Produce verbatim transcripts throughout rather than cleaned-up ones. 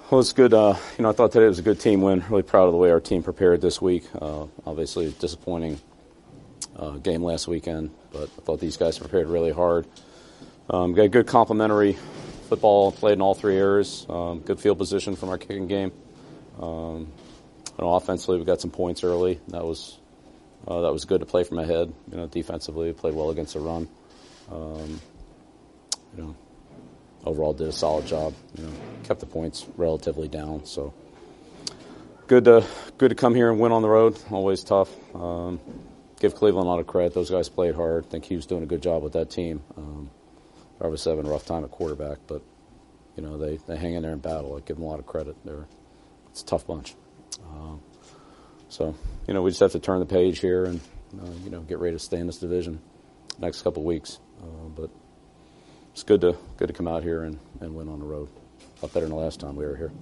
Well, it's good. Uh, you know, I thought today was a good team win. Really proud of the way our team prepared this week. Uh, obviously, disappointing uh, game last weekend, but I thought these guys prepared really hard. Um, got good complementary football played in all three areas. Um, good field position from our kicking game. Um, you know, offensively, we got some points early. That was uh, that was good to play from ahead. You know, defensively, we played well against the run. Um, you know. Overall, did a solid job. You know, kept the points relatively down. So good to good to come here and win on the road. Always tough. Um, give Cleveland a lot of credit. Those guys played hard. I think he was doing a good job with that team. Um, obviously having a rough time at quarterback, but you know they, they hang in there in battle. I give them a lot of credit. They're it's a tough bunch. Um, so you know we just have to turn the page here and uh, you know get ready to stay in this division next couple of weeks. Uh, but It's good to good to come out here and, and win on the road. A lot better than the last time we were here.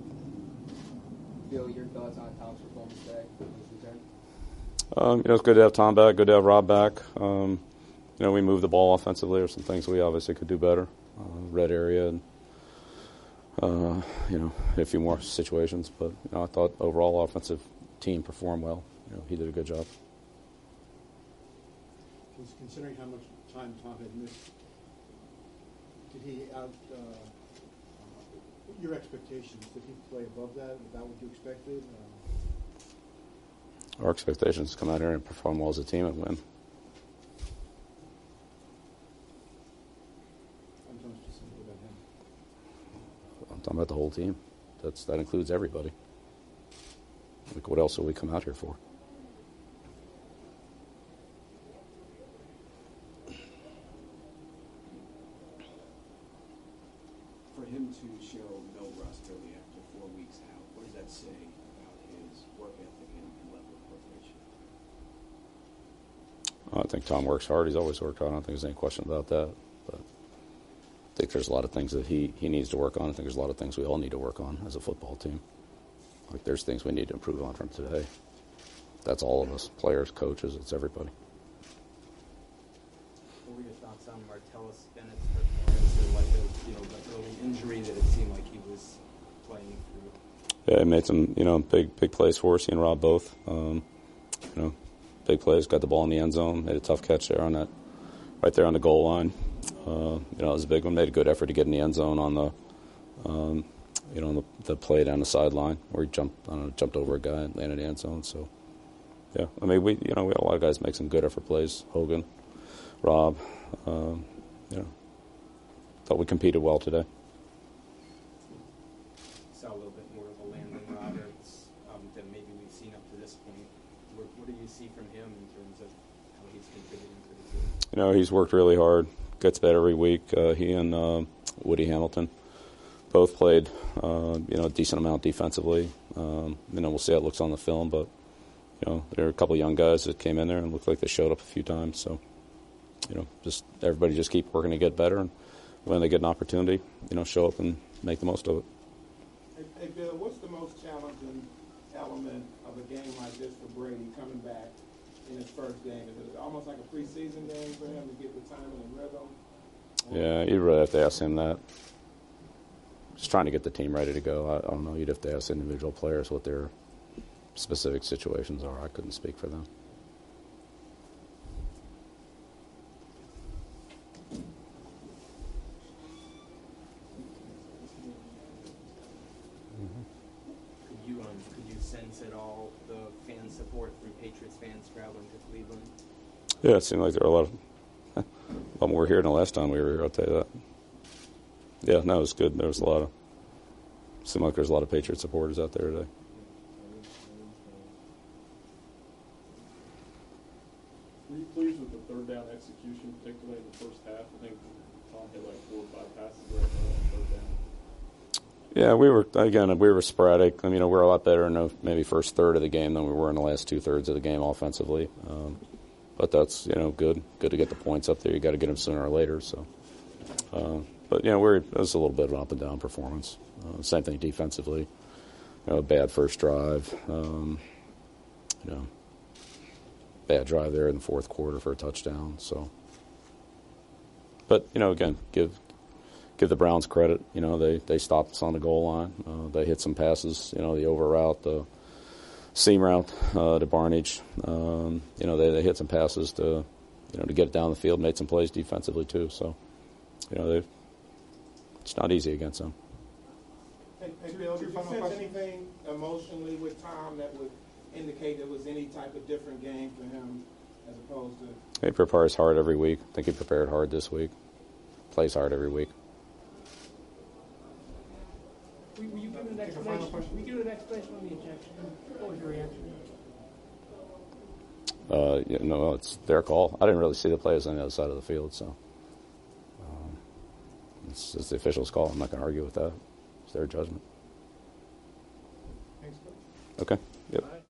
Bill, your thoughts on Tom's performance today? Um, you know, it's good to have Tom back. Good to have Rob back. Um, you know, we moved the ball offensively. There's some things we obviously could do better. Uh, red area and uh, you know, a few more situations. But you know, I thought overall offensive team performed well. You know, he did a good job. Considering how much time Tom had missed, did he out uh, uh, your expectations? Did he play above that? Was that what you expected? Uh, Our expectations come out here and perform well as a team and win. I'm talking specifically about him. I'm talking about the whole team. That's that includes everybody. Like, what else will we come out here for? For him to show no rust early after four weeks out, what does that say about his work ethic and, and level of preparation? I think Tom works hard. He's always worked hard. I don't think there's any question about that. But I think there's a lot of things that he, he needs to work on. I think there's a lot of things we all need to work on as a football team. Like there's things we need to improve on from today. That's all of us, players, coaches, it's everybody. What were your thoughts on Martellus Bennett's performance, like the, you know, the early injury that it seemed like he was playing through? Yeah, he made some, you know, big big plays for us. He and Rob both. Um, you know, big plays. Got the ball in the end zone. Made a tough catch there on that, right there on the goal line. Uh, you know, it was a big one. Made a good effort to get in the end zone on the, um, you know, the, the play down the sideline where he jumped, I don't know, jumped over a guy and landed in the end zone. So, yeah, I mean, we, you know, we have a lot of guys make some good effort plays. Hogan, Rob, um, you know, thought we competed well today. Saw a little bit more of a Landon Roberts um, than maybe we've seen up to this point. What, what do you see from him in terms of how he's contributing to the team? You know, he's worked really hard. Gets better every week. Uh, he and uh, Woody Hamilton both played, uh, you know, a decent amount defensively. Um, you know, we'll see how it looks on the film, but you know, there are a couple of young guys that came in there and looked like they showed up a few times. So, you know, just everybody just keep working to get better, and when they get an opportunity, you know, show up and make the most of it. Hey, hey Bill, what's the most challenging element of a game like this for Brady coming back in his first game? Is it almost like a preseason game for him to get the timing and rhythm? Yeah, you'd really have to ask him that. Just trying to get the team ready to go. I, I don't know. You'd have to ask individual players what their specific situations are. I couldn't speak for them. Could you um, could you sense at all the fan support from Patriots fans traveling to Cleveland? Yeah, it seemed like there were a lot of a lot more here than the last time we were here. I'll tell you that. Yeah, no, it was good. There was a lot of seemed like there's a lot of Patriot supporters out there today. Were you pleased with the third down execution, particularly in the first half? I think Tom hit like four or five passes right there on third down. Yeah, we were, again, we were sporadic. I mean, you know, we're a lot better in the maybe first third of the game than we were in the last two thirds of the game offensively. Um, but that's, you know, good. Good to get the points up there. You got to get them sooner or later. So, uh, but you know, we're it was a little bit of an up and down performance. Uh, same thing defensively. You know, bad first drive. Um, you know, bad drive there in the fourth quarter for a touchdown. So, but you know, again, give give the Browns credit. You know, they, they stopped us on the goal line. Uh, they hit some passes, you know, the over route, the seam route uh, to Barnage. Um, you know, they, they hit some passes to, you know, to get it down the field, made some plays defensively too. So, you know, they it's not easy against them. Hey, hey, Bill, did you sense anything emotionally with Tom that would indicate there was any type of different game for him as opposed to? He prepares hard every week. I think he prepared hard this week. Plays hard every week. Were were you given an Take a final explanation? question. Were you given an explanation on the ejection? What was your reaction? Uh, you know, it's their call. I didn't really see the players on the other side of the field, so um, it's, it's the official's call. I'm not going to argue with that. It's their judgment. Thanks, Coach. Okay. Yep. All right.